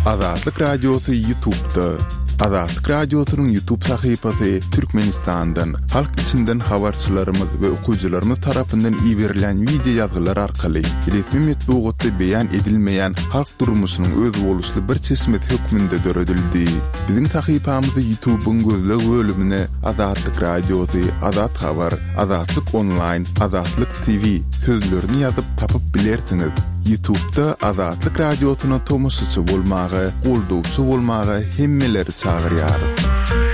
Azatlık Radyosu YouTube'da. Azatlık Radyosu'nun YouTube sayfası Türkmenistan'dan, halk içinden habarçılarımız ve okuyucularımız tarafından iverilen video yazgılar arkalı resmi metbuatda beyan edilmeyen halk durmuşunun öz oluşlu bir çeşmet hükmünde döredildi. Bizim sayfamızda YouTube'un gözlü bölümüne Azatlık Radyosu, Azat Haber, Azatlık Online, Azatlık TV sözlerini yazıp tapıp bilersiniz. YouTube'da Azatlık Radyosu'na tomusçu bolmağı, golduvçu bolmağı hemmeleri çağırýarys.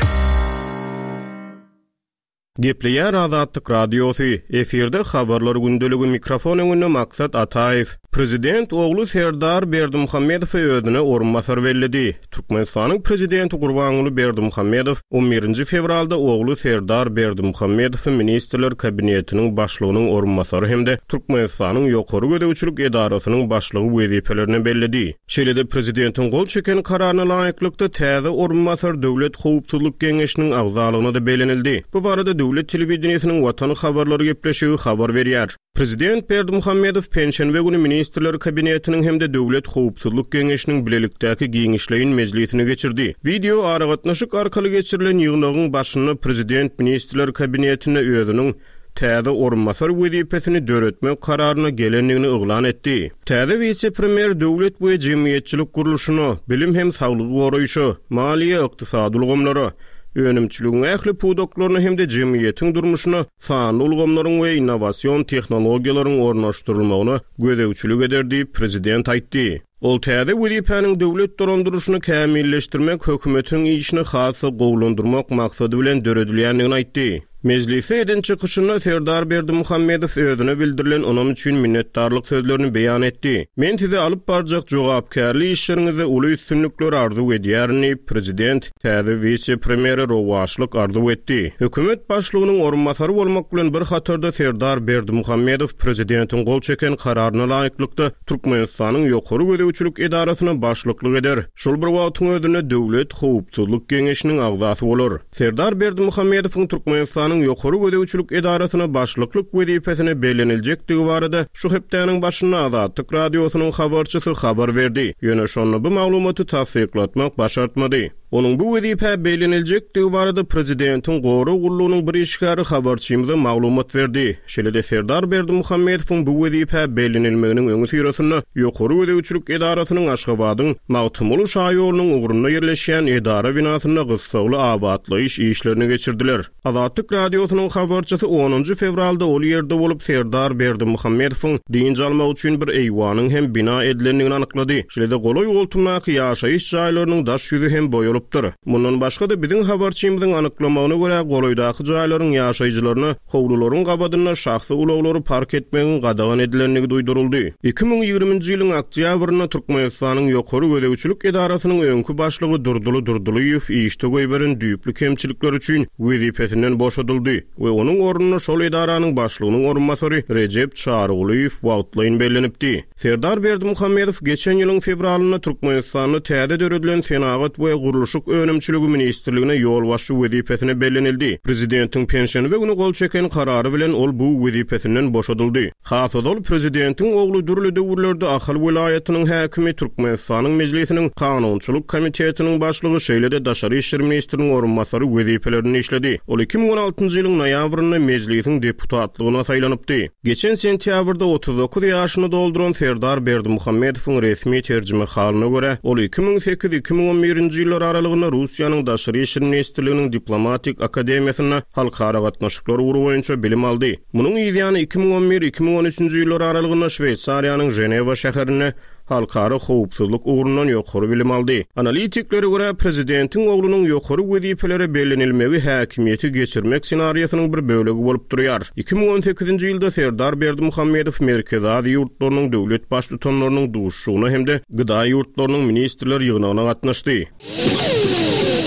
Gepleýär Azatlyk Radiosu. Eferde habarlar gündeligi mikrofon öňünde Maksat Ataev. Prezident oglu Serdar Berdimuhammedow özüne orunmasar bellidi. Türkmenistanyň prezidenti Gurbanuly Berdimuhammedow 11 fevralda oglu Serdar Berdimuhammedow ministrler kabinetiniň başlygynyň orunmasary hemde Türkmenistanyň ýokary gödäwçilik edarasynyň başlygy wezipelerini bellidi. Şeýle-de prezidentiň gol çeken kararyna laýyklykda täze orunmasar döwlet howpsuzlyk geňeşiniň agzalygyna da belenildi. Bu barada döwlet telewizionynyň Watany habarlary gepleşigi habar berýär. Prezident Berdimuhammedow penşenbe günü ministrler kabinetiniň hemde döwlet howpsuzlyk geňeşiniň bilelikdäki giňişleýin mejlisini geçirdi. Video aragatnaşyk arkaly geçirilen ýygnagyň başyny prezident ministrler kabinetine özüniň täze orunmasar wezipesini döretmek kararyna gelenligini oglan etdi. Täze vice-premier döwlet we jemgyýetçilik guruluşyny, bilim hem saglygy goraýşy, maliýe ykdysady ulgamlary, önümçülüğün ähli pudoklaryny hemde jemgyýetiň durmuşyna, sany ulgamlaryň we innovasiýon tehnologiýalaryň ornaşdyrylmagyna gödäwçilik ederdi, prezident aýtdy. Ol täze wezipanyň döwlet dorandyrşyny kämilleşdirmek hökümetiň işini hasy gowlandyrmak maksady bilen döredilýändigini aýtdy. Meclise eden çıkışında Serdar Berdimuhammedow özüne bildirilen onam üçin minnetdarlyk sözlerini beýan etdi. Men size alyp barjak jogapkärli işleriňizde uly üstünlükler arzu edýärni prezident täze vice-premieri rowaşlyk arzu etdi. Hökümet başlygynyň orunmasary bolmak bilen bir hatarda Serdar Berdimuhammedow prezidentiň gol çeken kararyna laýyklykda Türkmenistanyň ýokary gödäwçilik edarasyna başlyklyk eder. Şol bir wagtyň özüne döwlet howpsuzlyk geňeşiniň agzasy bolar. Serdar Berdimuhammedowyň Türkmenistanyň ýokary gödäwçilik edarasyna başlyklyk wezipesine beleniljekdigi barada şu hepdäniň başyna Azatlyk Radiosynyň habarçysy habar berdi. Ýöne şonu bu maglumaty tasdiklatmak başartmady. Onun bu wezipe beleniljekdigi barada prezidentiň gowy gurulunyň bir işgary habarçymyza maglumat berdi. Şeýle-de Serdar Berdimuhammedowyň bu wezipe belenilmeginiň öňü sürýäsinde ýokary gödäwçilik edarasynyň Aşgabatyň Magtymly şaýorunyň ugrunda ýerleşýän edara binasyna gysgaly abadlaýyş işlerini geçirdiler. Azatlyk Radiosynyň habarçysy 10 fevralda ol ýerde bolup Serdar Berdimuhammedowyň diň almak üçin bir eýwanyň hem bina edilendigini anyklady. Şeýle-de goly ýoltumnaky ýaşaýyş jaýlarynyň daş ýüzü hem boýalyp Mundan başga da biziň habarçymyzyň anyklamagyna görä goloýdaky jaýlaryň ýaşaýjylaryna howlularyň gabadyna şahsy uloglary park etmegiň gadagan edilenligi duýduruldy. 2020-nji ýylyň oktýabryna Türkmenistanyň ýokary gödäwçilik edarasynyň öňkü başlygy Durdulyýew işde goýberin düýpli kemçilikler üçin wezipesinden boşadyldy we onuň ornuny şol edaranyň başlygynyň orunmasary Recep Çağrıgulýew wagtlaýyn bellenipdi. Serdar Berdimuhammedow geçen ýylyň fevralyna Türkmenistanyň täze döredilen senagat we guruluş önümçülügi ministerligine yol başçı wezipesine bellenildi. Prezidentiň penşenbe günü gol çeken karary bilen ol bu wezipesinden boşadyldy. Hasodol prezidentiň oglu dürli döwürlerde Ahal vilayatynyň häkimi Türkmenistanyň mejlisiniň kanunçylyk komitetiniň başlygy şeýle-de daşary işler ministriniň orunmasary wezipelerini işledi. Ol 2016-njy ýylyň noýabrynda mejlisiň deputatlygyna saýlanypdy. Geçen sentýabrda 39 ýaşyny dolduran Serdar Berdimuhammedowyň resmi terjime halyna görä ol 2008-2011-nji ýyllar aralygyna Russiýanyň daşary işler ministrliginiň diplomatik akademiýasyna halkara gatnaşyklar uruw boýunça bilim aldy. Munyň ýyly 2011-2013-nji ýyllar aralygyna Şweýsariýanyň Ženewa şäherine halkara howpsuzlyk ugrundan ýokary bilim aldy. Analitikleri görä prezidentiň oglunyň ýokary wezipeleri bellenilmegi häkimiýeti geçirmek senariosynyň bir bölegi bolup durýar. 2018-nji ýylda Serdar Berdimuhammedow merkezi ýurtlarynyň döwlet baş tutanlarynyň duşşugyna hemde gyda ýurtlarynyň ministrler ýygynyna gatnaşdy.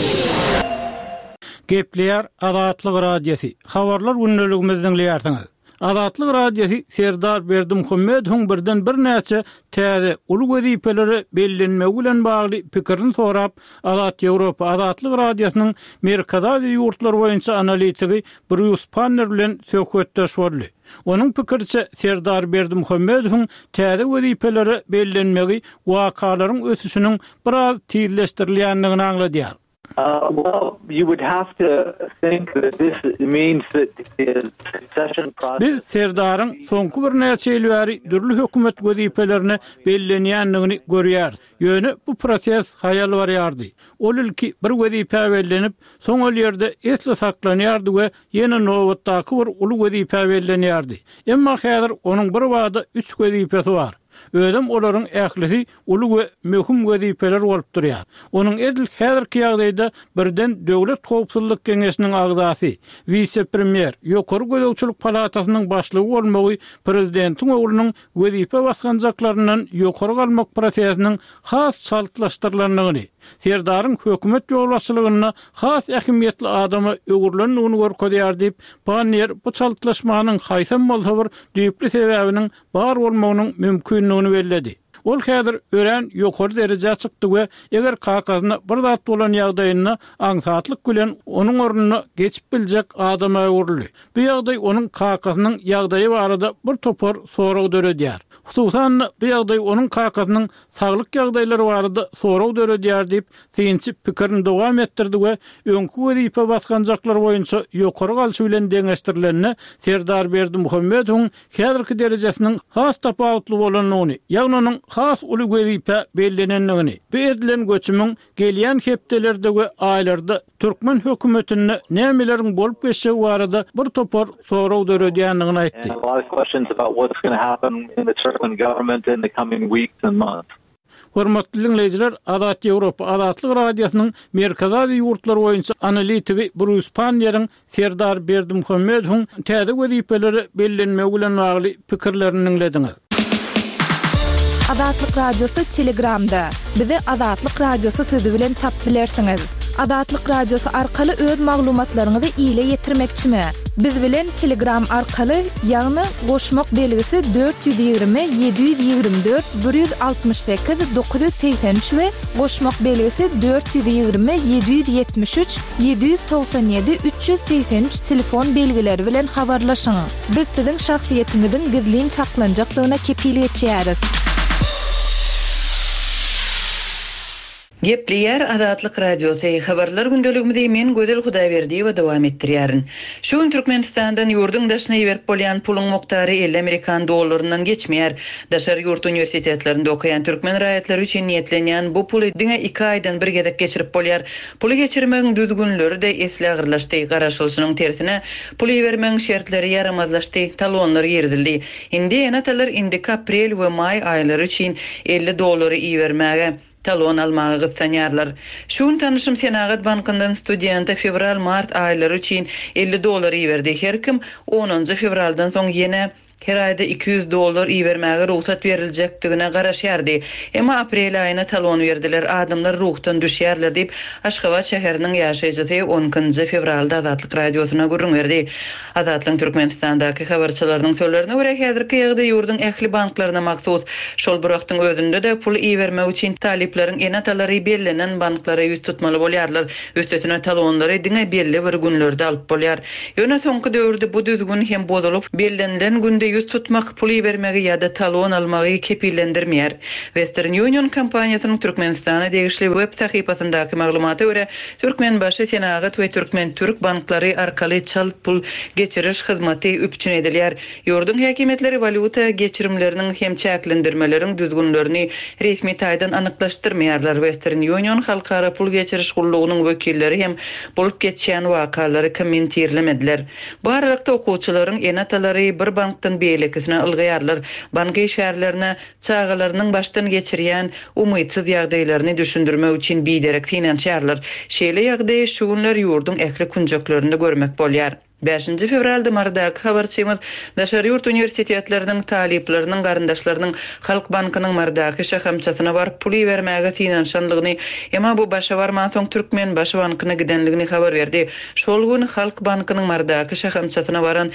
Gepleýär Azatlyk Radiosu. Habarlar gündeligimizden dinleýärsiňiz. Azatlyk radiosu Serdar Berdimuhammedowyň birden bir näçe täze uly wezipeleri bellenmegi bilen bagly pikirini sorap, Azat Ýewropa Azatlyk radiosynyň Merkezi ýurtlar boýunça analitigi Bruce Panner bilen söhbetdeş boldy. Onun pikirçe Serdar Berdimuhammedowyň täze wezipeleri bellenmegi wakalaryň ösüşiniň biraz tizleşdirilýändigini aňladýar. Well, you would have to think that this means that the succession process... Biz Serdar'ın soňky bir näçe ýyl dürli hökümet wezipelerini bellenýändigini görýär. Ýöne bu proses hayal barýardy. Ol ilki bir wezipe bellenip, soň ol ýerde esle saklanýardy we ýene nowatdaky bir uly wezipe bellenýärdi. Emma häzir onuň bir wada 3 wezipesi bar. Ödüm olaryň ählisi uly we möhüm wezipeler bolup durýar. Onuň edil häzirki ýagdaýda birden Döwlet Howpsuzlyk Geňeşiniň agzasy, vice-premier, ýokary gözegçilik palatasynyň başlygy bolmagy prezidentiň oglunyň wezipe basganjaklarynyň ýokary galmak prosesiniň has şartlaşdyrylanyny, Serdaryň hökümet ýolbaşçylygyna has ähmiýetli adamy öwürlenýäni görkezýär diýip, Panner bu şartlaşmanyň haýsam bolsa bir düýpli sebäbiniň bar bolmagynyň mümkinligini belledi. Ol häzir ören ýokary derejä çykdy we eger kakazyna bir zat bolan ýagdaýyna aňsatlyk bilen onuň ornuny geçip biljek adama öwürli. Bu ýagdaý onuň kakasynyň ýagdaýy barada bir topar sorag döredýär. Hususan bu ýagdaý onuň kakasynyň saglyk ýagdaýlary barada sorag döredýär diýip synçy pikirini dowam etdirdi we öňkü wezipe basganjaklar boýunça ýokary galşy bilen deňeşdirilenine Serdar Berdimuhammedowyň häzirki derejesiniň has tapawutly bolanyny, ýagny onuň has uly wezipe bellenenligini, bu edilen göçümiň gelýän hepdelerde we aýlarda Türkmen hökümetine nämeleriň bolup geçşegi barada bir topar sorag döredýändigini aýtdy. A lot of questions about what's going to happen in the Turkmen government in the coming weeks and months. Hormatly dinleyijiler, Azat Ýewropa Azatlyk radiosynyň Merkezi ýurtlar boýunça analitigi Bruce Panner'iň Serdar Berdimuhammedowyň täze wezipeleri bellenmegi bilen bagly pikirlerini dinlediňiz. Azatlyk radiosu Telegramda. Bizi Azatlyk radiosu sözü bilen tap bilersiňiz. Azatlyk radiosu arkaly öz maglumatlaryňyzy ýyla ýetirmekçimi? Biz bilen Telegram arkaly ýagny goşmak belgisi 420 724 168 983 we goşmak belgisi 420 773 797 383 telefon belgileri bilen habarlaşyň. Biz siziň şahsiýetiňiziň gizliň saklanjakdygyna kepillik etýäris. Gepleýär Azatlyk radiosu habarlar gündeligimizi men Gözel Hudaýberdi we dowam etdirýärin. Şu gün Türkmenistandan ýurdun daşyna berip bolýan puluň mokdary 50 Amerikan dollarynyň geçmeýär. Daşary ýurt universitetlerinde okuyan türkmen raýatlary üçin niýetlenýän bu puly diňe 2 aýdan bir gedek geçirip bolýar. Puly geçirmegiň düzgünleri de esle agyrlaşdy. Garaşylyşynyň tersine puly bermegiň şertleri ýaramazlaşdy. Talonlary ýerdildi. Indi enatalar indiki aprel we may aýlary üçin 50 dollary iýermäge talon almagy gyssanýarlar. Şuň tanışym Senagat bankyndan studenta fevral-mart aýlary üçin 50 dollary iýerdi. Her kim 10 fevraldan soň ýene her ayda 200 dollar iýermäge ruhsat berilejekdigine garaşýardy. Emma aprel aýyna talon berdiler. Adamlar ruhtan düşýärler diýip Aşgabat şäheriniň ýaşaýjysy 10 fevralda Azatlyk radiosuna gurrun berdi. Azatlyk Türkmenistandaky habarçylarynyň sözlerine görä häzirki ýagdaý ýurdun ähli banklaryna maksus. Şol bir wagtyň özünde de pul iýermek üçin talipleriň enatalary bellenen banklara ýüz tutmaly bolýarlar. Üstesine talonlary diňe belli bir günlerde alyp bolýar. Ýöne soňky döwürde bu düzgün hem bozalyp bellenilen günde ýüz tutmak, pul bermegi ýa-da talon almagy kepillendirmeýär. Western Union kompaniýasynyň Türkmenistana degişli web sahypasyndaky maglumata görä, Türkmen başı Senagat we Türkmen Türk banklary arkaly çalp pul geçiriş hyzmaty üpçün edilýär. Ýurdun häkimetleri valuta geçirimleriniň hem çäklendirmeleriň düzgünlerini resmi taýdan anyklaşdyrmaýarlar. Western Union halkara pul geçiriş gullugynyň wekilleri hem bolup geçýän wakalary kommentirlemediler. Bu aralykda okuwçylaryň enatalary bir bankdan beýlekisine ylgyýarlar. Bank işgärlerine çağalarynyň başdan geçirýän umytsyz ýagdaýlaryny düşündirmek üçin biderek finansiýarlar. Şeýle ýagdaý şu günler ýurdun ähli kunjaklaryny görmek bolýar. 5-nji fevralda mardaky habarçymyz Daşary ýurt universitetleriniň talipleriniň garyndaşlarynyň Halk Bankynyň mardaky şahamçasyna baryp pul bermäge tinanşanlygyny, emma bu başa barman soň Türkmen Baş Bankyna gidenligini habar berdi. Şol gün Halk Bankynyň mardaky şahamçasyna baran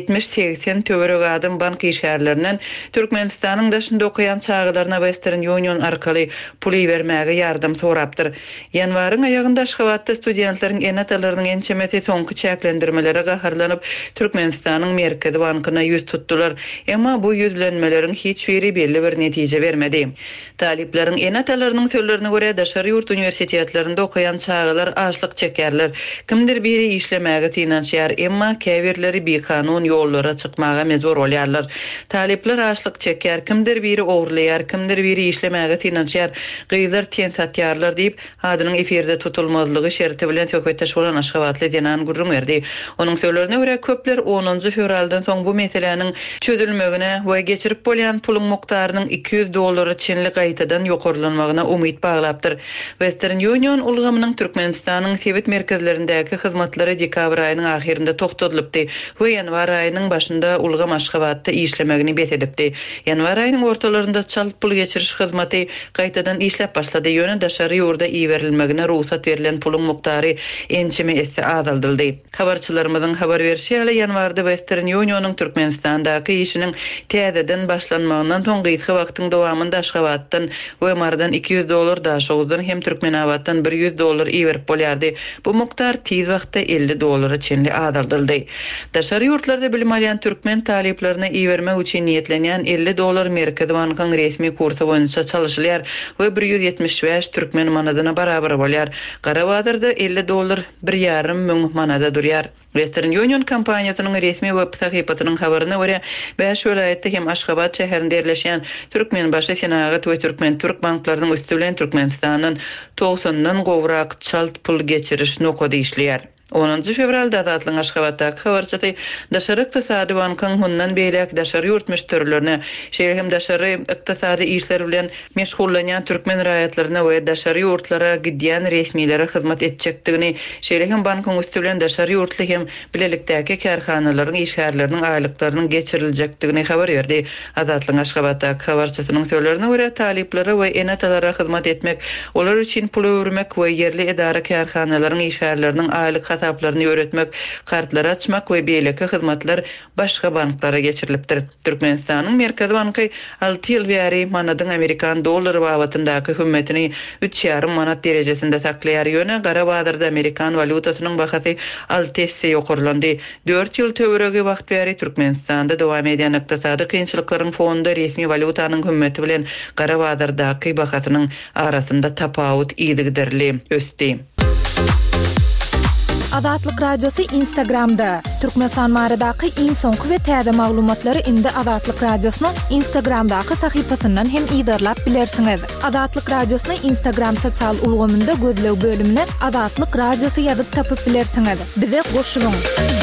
70-80 töwerek adam bank işgärlerinden Türkmenistanyň daşynda okuyan çağlaryna Western Union arkaly pul bermäge ýardam sorapdyr. Ýanwaryň aýagynda Aşgabatda studentleriň enatalarynyň ençemeti soňky çäklendirmelere gaharlanyp Türkmenistanyň Merkezi Bankyna ýüz tutdular. Emma bu ýüzlenmeleriň hiç biri belli bir netije bermedi. Talipleriň enatalarynyň sözlerine görä Daşary ýurt universitetlerinde okuyan çağlar açlyk çekerler. Kimdir biri işlemäge tinanşýar, emma käbirleri bir kanun ýollara çykmaga mezur bolýarlar. Talipler açlyk çeker, kimdir biri ogurlaýar, kimdir biri işlemäge tinanşýar, gyzlar ten satýarlar diýip adynyň efirde tutulmazlygy şerti bilen söhbetdeş bolan Aşgabatly Denan Gurrun berdi. Onun sözlerine göre köpler 10-njy fevraldan soň bu meseleniň çözülmegine we geçirip bolýan pulun mukdarynyň $200 çenli gaýtadan ýokarlanmagyna umyt baglapdyr. Western Union ulgamynyň Türkmenistanyň sewet merkezlerindäki hyzmatlary dekabr aýynyň ahirinde toktadylypdy we ýanwar aýynyň başynda ulgam Aşgabatda işlemegini besedipdi. Ýanwar aýynyň ortalarynda çalyp pul geçiriş hyzmaty gaýtadan işlep başlady. Ýöne Daşary ýurda iýerilmegine ruhsat berilen pulun muktary ençeme esse azaldyldy. Habarçylarymyzyň habar berişiyle ýanwarda Western Union'un Türkmenistandaky işiniň täzeden başlanmagyndan soň gyzgy wagtyň dowamynda Aşgabatdan we mardan $200 daşagdan hem Türkmenabatdan $100 iýerip bolýardy. Bu muktar tiz wagtda $50 çenli azaldyldy. Daşary ýurtlarda bilim alýan türkmen taliplerine iýermek üçin niýetlenýän $50 Merkezi Bankynyň resmi kursy boýunça çalışylýar we 175 türkmen manadyna barabar bolýar. Garabadyrda $50 $1,5 müň manada durýar. Western Union kampaniýasynyň resmi web sahypasynyň habaryna görä, 5 welaýetde hem Aşgabat şäherinde ýerleşýän Türkmen Başy Senagat we Türkmen Türk banklarynyň üstü bilen Türkmenistanyň 90-dan gowrak çalt pul geçiriş nokady işleýär. 10-njy fevralda Azatlyň Aşgabatdaky habarçysy Daşary Ykdysady Bankynyň hundan beýlek Daşary ýurt müşterilerine, şeýle Daşary ykdysady işler bilen meşgullanýan türkmen raýatlaryna we Daşary ýurtlara gidýän resmiýlere hyzmat etjekdigini, şeýle bankyň üstü bilen Daşary ýurtly hem bilelikdäki karhanalaryň işgärleriniň aýlyklarynyň geçiriljekdigini habar berdi. Azatlyň Aşgabatdaky habarçysynyň sözlerine görä taliplere we enatalara hyzmat etmek, olar üçin pul öwürmek we yerli edara karhanalaryň işgärleriniň aýlyk hesaplarını öğretmek, kartlar açmak we beýleki hyzmatlar başga banklara geçirilipdir. Türkmenistanyň Merkezi Banky 6 ýyl bäri manadyň Amerikan dollary babatyndaky hümmetini 3,5 manat derejesinde saklaýar ýöne Garabadyrda Amerikan valutasynyň bahasy 6 esse ýokarlandy. 4 ýyl töweregi wagt bäri Türkmenistanda dowam edýän ykdysady kynçylyklaryň fonunda resmi valutanyň hümmeti bilen Garabadyrdaky bahasynyň arasynda tapawut ýygydirli ösdi. Azatlyk Radiosu Instagramda. Türkmenistan maradaky iň soňky we täze maglumatlary indi Azatlyk Radiosynyň Instagramdaky sahypasyndan hem ýydarlap bilersiňiz. Azatlyk Radiosyny Instagram sosial ulgamynda gözlew bölümine Azatlyk Radiosu ýazyp tapyp bilersiňiz. Bize goşulyň.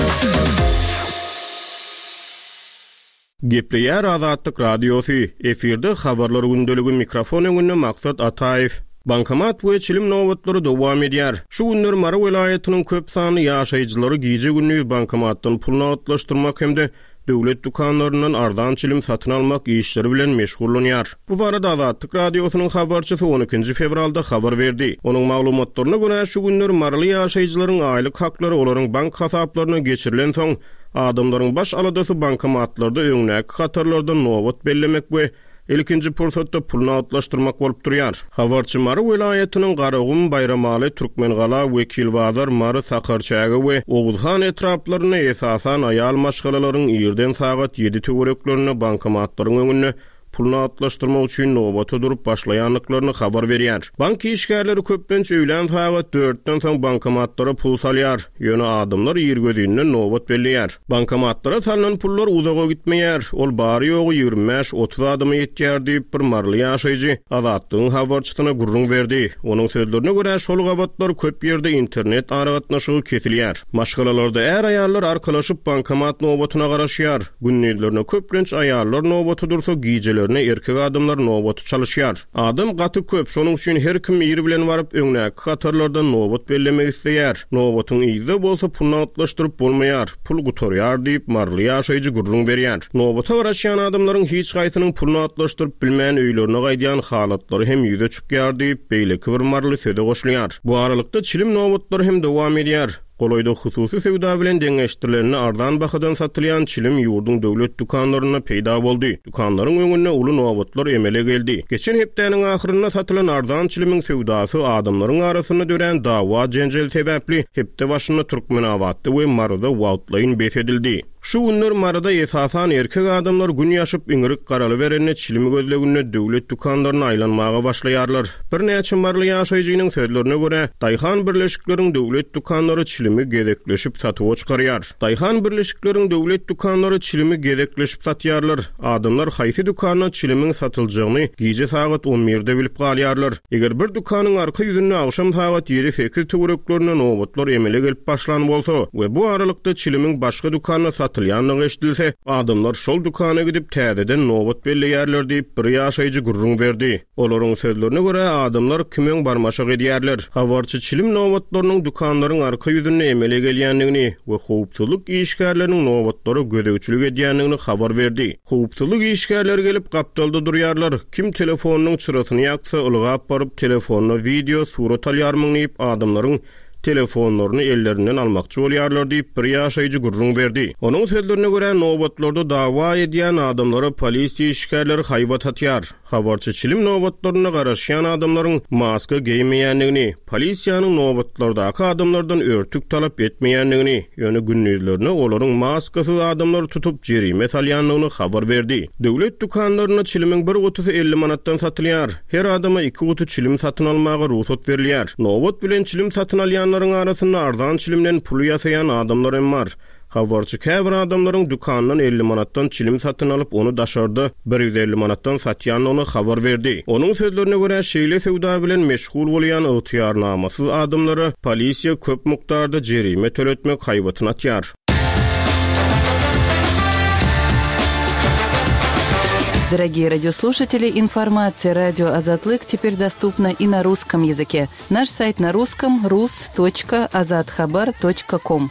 Gepleýär Azatlyk Radiosu efirde habarlar gündeligi mikrofon öňünde Maksat Ataýew. Bankomat we çilim nowatlary dowam edýär. Şu günler Mara welaýatynyň köp sany ýaşaýjylary gije gündüz bankomatdan pul nawatlaşdyrmak hemde döwlet dukanlaryndan ardan çilim satyn almak işleri bilen meşgullanýar. Bu barada Azatlyk Radiosynyň habarçysy 12-nji fevralda habar berdi. Onuň maglumatlaryna görä şu günler marly ýaşaýjylaryň aýlyk haklary olaryň bank hasaplaryna geçirilen soň adamlaryň baş aladasy bankomatlarda öňnäki hatarlardan nowat bellemek we ilkinji pursatda pul nawatlaşdyrmak bolup durýar. Habarçy Mara welaýatynyň Garagum, Bayramaly, Türkmengala, Wekilbazar, Mara Sakarçagy we Oguzhan etraplaryna esasan aýal maşgalalaryň ýerden sagat 7 töwereklerine bankomatlaryň öňüne pul nawatlaşdyrmak üçin nowata durup başlaýanlyklaryny habar berýär. Bank işgärleri köplençe öýlen sagat 4-den soň bankomatlara pul salýar. Ýöne adamlar ýergödiňden nowat belleýär. Bankomatlara salynan pullar uzaga gitmeýär. Ol bary ýogy 25-30 adamy ýetýär diýip bir marly ýaşaýjy Azatlyň habarçysyna gurrun berdi. Onuň sözlerine görä şol gabatlar köp ýerde internet aragatnaşygy kesilýär. Maşgalalarda är aýallar arkalaşyp bankomat nowatyna garaşýar. Günnälerine köplenç aýallar nowaty dursa gije ýerlerine erkek adamlar nobat çalyşýar. Adam gaty köp, şonuň üçin her kim ýeri bilen baryp öňnäki hatarlardan nobat bellemek isleýär. Nobatyň ýyzy bolsa pulny atlaşdyryp bolmaýar, pul gutarýar diýip marly ýaşaýjy gurrun berýär. Nobata garaşýan adamlaryň hiç gaýtynyň pulny atlaşdyryp bilmän öýlerine gaýdýan halatlary hem ýüze çykýar diýip beýleki bir marly söze goşulýar. Bu aralykda çilim nobatlary hem dowam edýär. Goloyda hususy sewda bilen deňeşdirilerini ardan bahadan satylýan çilim ýurdun döwlet dukanlaryna peýda boldy. Dukanlaryň öňüne uly nobatlar emele geldi. Geçen hepdeniň ahyryna satylan ardan çilimiň sewdasy adamlaryň arasyna dören dawa jenjel sebäpli hepde başyna Türkmenawatda we Marada Wildline besedildi. Şu günler Marada esasan erkek adamlar gün ýaşyp iňirik garaly berenne çilimi gözlegünne döwlet dukanlaryna aýlanmaga başlaýarlar. Bir näçe marly ýaşaýjynyň sözlerine görä, Daýhan birleşikleriň döwlet dukanlary çilimi gezekleşip satyp çykarýar. Daýhan birleşikleriň döwlet dukanlary çilimi gezekleşip satýarlar. Adamlar haýsy dukanyň çilimiň satyljagyny gije saat 11-de bilip galýarlar. Eger bir dukanyň arka ýüzünde agşam saat 7-8 töwereklerine nobatlar emele gelip başlan bolsa we bu aralykda çilimiň başga dukanyna satylýanlygy eşdilse, adamlar şol dukana gidip täzeden nobat belleýärler diýip bir ýaşaýjy gurrun berdi. Olaryň sözlerine görä adamlar kimeň barmaşyk edýärler. Habarçy çilim nobatlarynyň dukanlaryň arka ýüzünde emele gelýänligini we howpçylyk işgärläriniň nobatlary gödäwçilik edýänligini habar berdi. Howpçylyk işgärleri gelip gapdalda durýarlar. Kim telefonynyň çyrasyny ýaksa ulgap baryp telefonyna video surat alýarmyň diýip adamlaryň telefonlaryny ellerinden almakçy bolýarlar diýip bir ýaşaýjy gurrun berdi. Onuň sözlerine görä nobatlarda dawa edýän adamlara polisiýa işgärleri haýbat atýar. Habarçy çilim nobatlaryna garaşýan adamlaryň maska giýmeýänligini, polisiýanyň nobatlardaky adamlardan örtük talap etmeýänligini, ýöne günnüzlerine olaryň maskasyz adamlar tutup jerime salýanlygyny habar berdi. Döwlet dukanlaryna çilimiň bir gutusy 50 manatdan satylýar. Her adama 2 gutu çilim satyn almaga ruhsat berilýär. Nobat bilen çilim satyn alýanlaryň arasynda ardan çilimden pul ýasaýan adamlar hem bar. Habarçy käbir adamlaryň dukanyndan 50 manatdan çilim satyn alyp onu daşardy, 150 manatdan satýanyny habar berdi. Onuň sözlerine görä şeýle sewda bilen meşgul bolýan ýetýärnamasyz adamlara polisiýa köp mukdarda jerime töletmek haýbatyna atýar. Дорогие радиослушатели, информация «Радио Азатлык» теперь доступна и на русском языке. Наш сайт на русском rus.azadkhabar.com.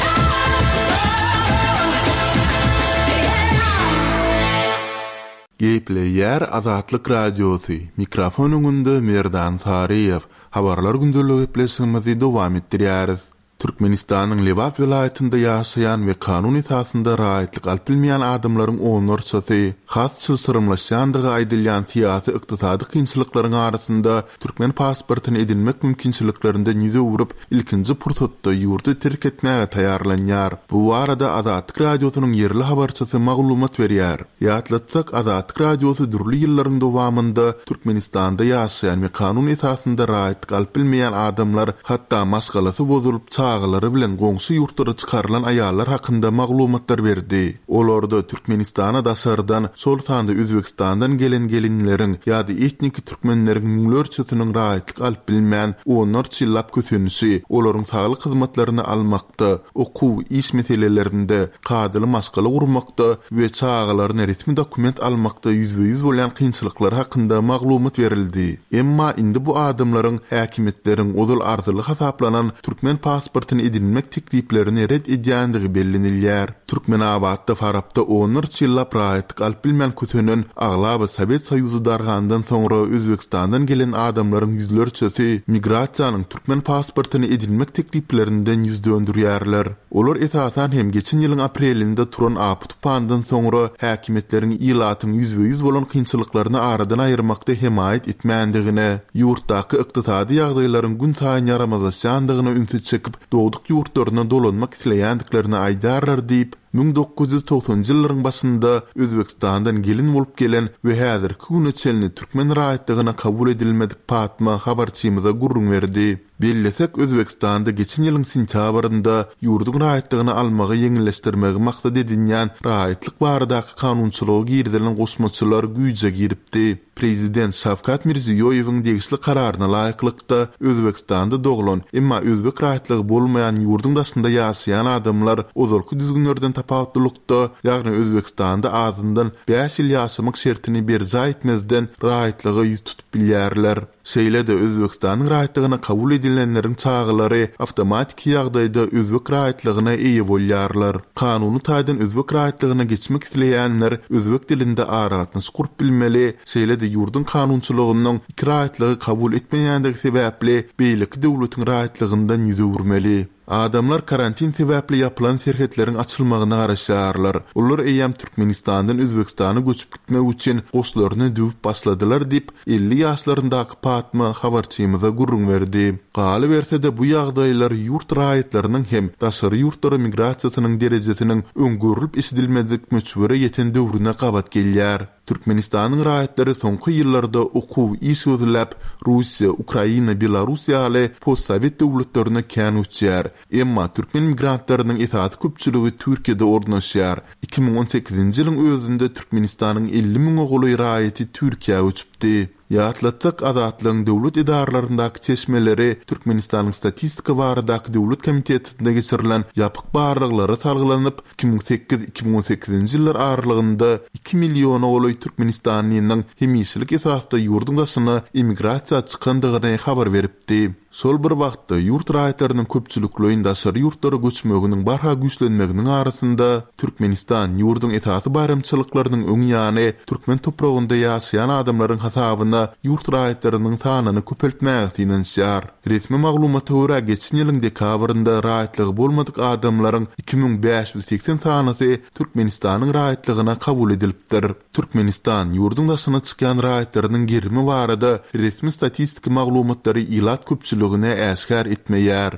Gepleýär Azatlyk Radiosy. Mikrofon öňünde Merdan Sariýew. Habarlar gündeligi gepleşigimizi dowam etdirýäris. Türkmenistanyň Lewat vilayetinde ýaşaýan we kanun esasynda raýatlyk alyp bilmeýän adamlaryň onursy, has çylsyrymlaşýandygy aýdylýan syýasy ykdysady kynçylyklaryň arasynda türkmen pasportyny edinmek mümkinçiliklerinden ýüze urup ilkinji pursatda ýurdy terk etmäge taýarlanýar. Bu arada Azatlyk Radiosynyň ýerli habarçysy maglumat berýär. Ýatlatsak Azatlyk Radiosy durly ýyllaryň dowamında Türkmenistanda ýaşaýan we kanun esasynda raýatlyk alyp bilmeýän adamlar hatda maskalasy bozulyp ağaları bilen goňşy ýurtlara çykarylan aýallar hakynda maglumatlar berdi. Olarda Türkmenistana daşardan sol sanda Özbekistandan gelen gelinleriň ýa-da etnik türkmenleriň müňlerçesiniň raýatlyk alyp bilmän onlar çyllap kösünüşi, olaryň saglyk hyzmatlaryny almakda, okuw, iş meselelerinde kadyly maskaly gurmakda we çağalaryna resmi dokument almakda ýüzbe-ýüz bolan kynçylyklar hakynda maglumat berildi. Emma indi bu adamlaryň häkimetleriň ozal arzyly hasaplanan türkmen pasportyny edinmek tekliplerini red edýändigi bellenilýär. Türkmenawatda Farabda onlar çyllap raýatlyk alyp bilmän kösünün aglaba Sowet Soýuzy dargandan soňra Özbekistandan gelen adamlaryň ýüzlerçesi migrasiýanyň türkmen pasportyny edinmek tekliplerinden ýüz döndürýärler. Olar esasan hem geçen ýylyň aprelinde turan aptupandan soňra häkimetleriň ýylatyň ýüzbe-ýüz bolan kynçylyklaryny aradan aýyrmakda hemaýet etmändigine, ýurtdaky ykdysady ýagdaýlaryň gün saýyn ýaramazlaşýandygyna ünsüz çekip doğduk ýurtlaryna dolanmak isleýändiklerini aýdarlar diýip 1990-njy ýyllaryň başynda Özbekistandan gelin bolup gelen we häzirki güne çelni türkmen raýatlygyna kabul edilmedik Fatma habarçymyza gurrun berdi. Bellesek Özbekistanda geçen ýylyň sentýabrynda ýurdun raýatlygyny almagy ýeňilleşdirmegi maksat edilýän raýatlyk baradaky kanunçylygy girdilen goşmaçylar güýje giripdi. Prezident Şavkat Mirziýoýewiň degişli kararyna laýyklykda Özbekistanda doglan, emma özbek raýatlygy bolmaýan ýurdun daşynda ýaşaýan adamlar ozalky düzgünlerden tapawutlukda, ýagny Özbekistanda azyndan 5 ýyl ýaşamak şertini berza etmezden rahatlygy ýüz tutup bilýärler. Şeýle-de Özbekistanyň rahatlygyna kabul edilenleriň çağılary awtomatik ýagdaýda özbek rahatlygyna eýe bolýarlar. Kanuny taýdan özbek rahatlygyna geçmek isleýänler özbek dilinde aragatny gurup bilmeli. Şeýle-de ýurdun kanunçylygynyň iki rahatlygy kabul etmeýändigi sebäpli beýleki döwletiň rahatlygyndan ýüz öwürmeli. Adamlar karantin sebäpli yapılan serhetleriň açylmagyna garaşýarlar. Ular eýem Türkmenistandan Özbekistana göçüp gitmek üçin goşlaryny düwüp başladylar diýip 50 ýaşlaryndaky Patma habarçymyza gurrun berdi. Galy berse-de bu ýagdaýlar ýurt raýatlarynyň hem daşary ýurtlara migrasiýasynyň derejesiniň öňgörülip isledilmedik möçbere ýeten döwrüne gabat gelýär. Türkmenistanyň raýatlary soňky ýyllarda okuw, iş özläp Russiýa, Ukraina, Belarusiýa ýaly postsovet döwletlerine kän uçýar. Emma Türkmen migrantlarynyň esaty köpçüligi Türkiýede ornaşýar. 2018-nji ýylyň özünde Türkmenistanyň 50 000 oguly raýaty Türkiýe uçupdy. Ýatlatlyk azatlygyň döwlet idaralaryndaky çeşmeleri Türkmenistanyň statistika baradaky döwlet komitetinde geçirilen ýapyk barlyklara salgylanyp 2008-2018-nji ýyllar aralygynda 2 million oguly Türkmenistanyň hemişlik esasda ýurdun daşyna immigrasiýa çykandygyny habar beripdi. Sol bir wagtda ýurt raýatlarynyň köpçülikli daşary ýurtlara göçmeginiň barha güýçlenmeginiň arasynda Türkmenistan ýurdun esasy bayramçylyklarynyň öň ýany türkmen topragynda ýaşaýan adamlaryň hasabyna ýurt raýatlarynyň sanyny köpeltmäge sinenşýär. Resmi maglumaty görä geçen ýylyň dekabrynda raýatlygy bolmadyk adamlaryň 2580 sanysy Türkmenistanyň raýatlygyna kabul edilipdir. Türkmenistan ýurdun daşyna çykan raýatlarynyň girimi barada resmi statistika maglumatlary ilat köpçüligine äskär etmeýär.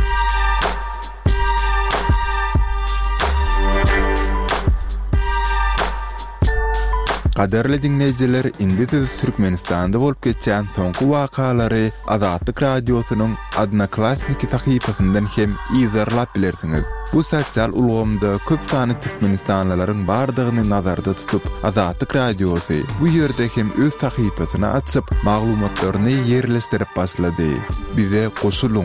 Qaderli dinleyijiler, indi siz Türkmenistanda bolup geçen soňky wakalary Azatlyk radiosynyň Odnoklassniki sahypasyndan hem izlerlap bilersiňiz. Bu sosial ulgamda köp sany Türkmenistanlylaryň bardygyny nazarda tutup Azatlyk radiosy bu ýerde hem öz sahypasyny açyp maglumatlaryny ýerleşdirip başlady. Bize goşuluň.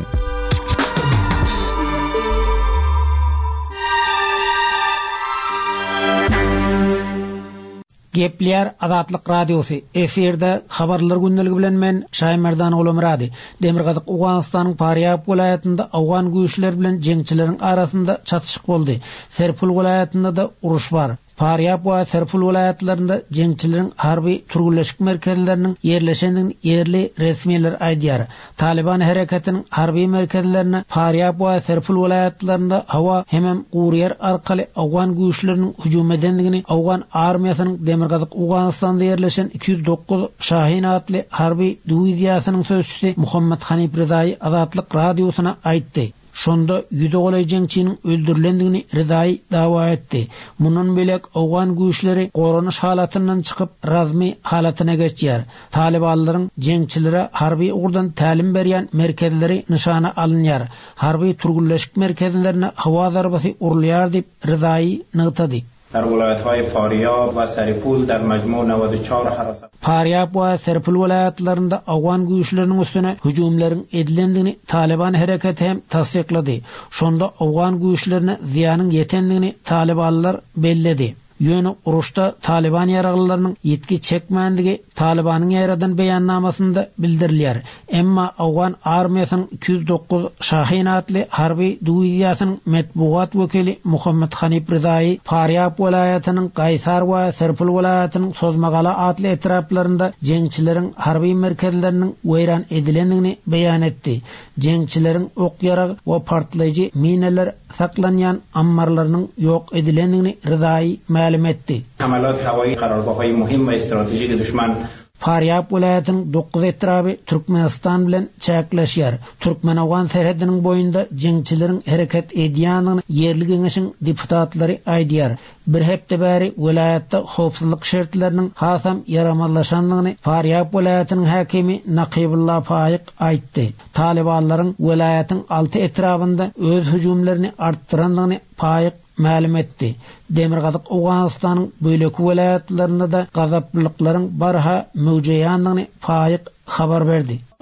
Gepler Azatlyk radiosu eferde habarlar gündəligi bilen men Şaýmerdan Olamrady. Demirgazyk Awganystanyň Paryap welaýatynda Awgan güýçleri bilen jeňçileriň arasynda çatışyk boldy. Serpul welaýatynda da uruş bar. Paryap we Serpul welaýatlarynda jeňçileriň harby turguleşik merkezleriniň ýerleşendigini ýerli resmiýetler aýdýar. Taliban harekatiniň harby merkezlerine Paryap we Serpul welaýatlarynda hawa hemem guryer arkaly Awgan güýçleriniň hüjum edendigini Awgan armiýasynyň Demirgazyk Awganystanda ýerleşen 209 Şahin atly harby diwiziýasynyň sözçüsi Muhammed Hanip Rizaý Azatlyk radiosyna aýtdy. Şonda ýüde golay jeňçiniň öldürilendigini Rizaý dawa etdi. Munun belek Awgan güýçleri goranyş halatyndan çykyp razmy halatyna geçýär. Talibanlaryň jeňçilere harby ugurdan tälim berýän merkezleri nişana alynýar. Harby turguleşik merkezlerine hawa zarbasy urulýar diýip Rizaý nygtady. در ولایت‌های فاریاب و سرپول در مجموع 94 حراست. Paryap we Serpul welaýatlarynda Awgan güýçleriniň üstüne hüjumlaryň edilendigini Taliban herekaty hem tasdiklady. Şonda Awgan güýçlerine ziýanyň ýetendigini Talibanlar belledi. Ýöne uruşda Taliban ýaraglylarynyň ýetki çekmänligi Talibanyň ýaradan beýannamasynda bildirilýär. Emma Awgan armiýasynyň 209 Şahin atly harby diwiziýasynyň medbuat wekili Muhammed Hanip Rizaý Paryap welaýatynyň Gaýsar we Serpul welaýatynyň Sozmagala atly etraplarynda jeňçileriň harby merkezleriniň weýran edilendigini beýan etdi. Jeňçileriň ok ýaragy we partlaýjy minalar saklanýan ammarlarynyň ýok edilendigini Rizaý ma'lum etdi. حملات هوایی قرارگاه‌های مهم و استراتژیک دشمن Paryap welaýatynyň 9 etraby Türkmenistan bilen çäkleşýär. Türkmen-Awgan serhediniň boýunda jeňçileriň hereket edýäniň ýerli geňeşiň deputatlary aýdýar. Bir hepde bäri welaýatda howpsuzlyk şertleriniň hasam yaramazlaşanlygyny Paryap welaýatynyň häkimi Naqibullah Faýyk aýtdy. Talibanlaryň welaýatyň 6 etrabynda öz hüjumlaryny artdyranlygyny Faýyk ma'lum etdi. Demirgazyk Awganystanyň böýleki welaýatlarynda da gazaplyklaryň barha möwjeýanlygyny Faýyk habar berdi.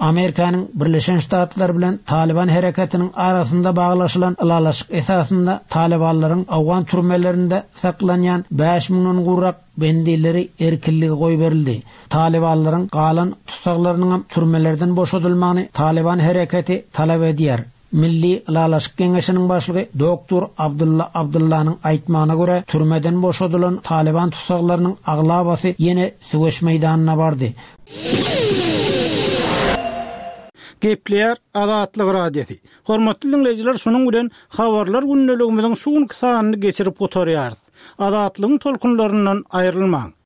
Amerikanyň Birleşen Ştatlar bilen Taliban hereketiniň arasynda baglaşylan ılalaşyk esasynda Talibanlaryň Awgan türmelerinde saklanýan 5000 gurrak bendileri erkinligi goý berildi. Talibanlaryň galan tutsaklarynyň türmelerden boşadylmagyny Taliban hereketi talap edýär. Milli Ilalaşyk Geňeşiniň başlygy Doktor Abdullah'nyň aýtmagyna görä, türmeden boşadylan Taliban tutsaklarynyň aglabasy ýene sügeş meýdanyna bardy. Gepleýär Azatlyk radiosi. Hormatly dinleýijiler, şunuň bilen habarlar günneligimiziň şu sanyny geçirip gotarýar. Azatlygyň tolkunlaryndan aýrylmaň.